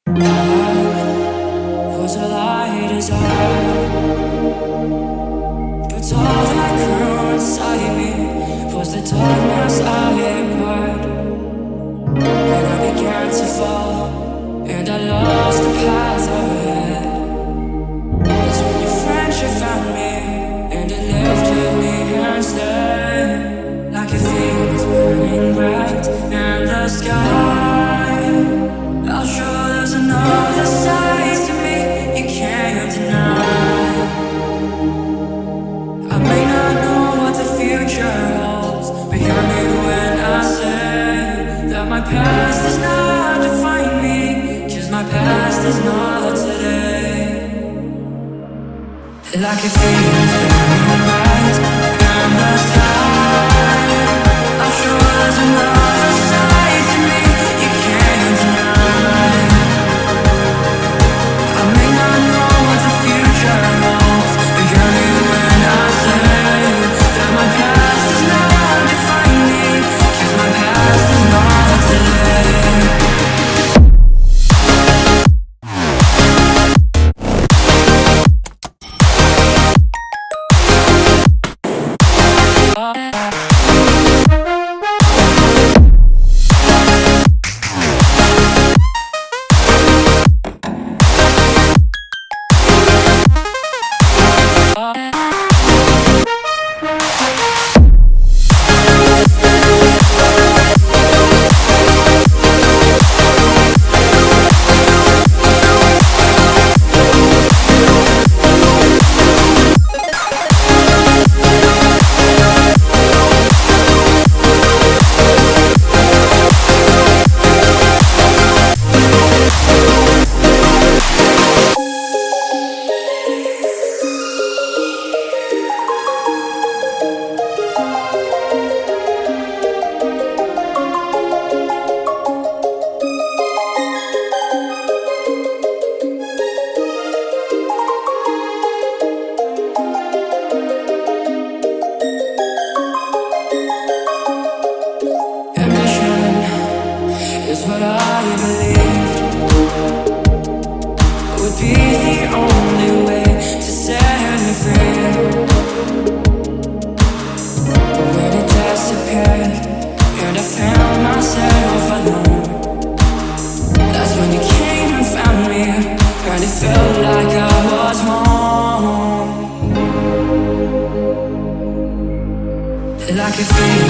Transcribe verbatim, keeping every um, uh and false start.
Was a light desire, but all that grew inside me was the darkness I acquired. When I began to fall, and I lost the path ahead, that's when your friendship found me, and it lifted me instead. Like a field that's burning bright, and the sky, I'll show there's another side to me you can't deny. I may not know what the future holds, but hear me when I say that my past does not define me, 'cause my past is not today. Like a field burning bright and the sky, I'm sure there's another side to me you can't deny. I may not know what the future holds, but hear me when I say that my past does not define me, 'cause my past is not today. Is what I believed would be the only way to set me free. But when it disappeared and I found myself alone, that's when you came and found me, and it felt like I was home. Like a feeling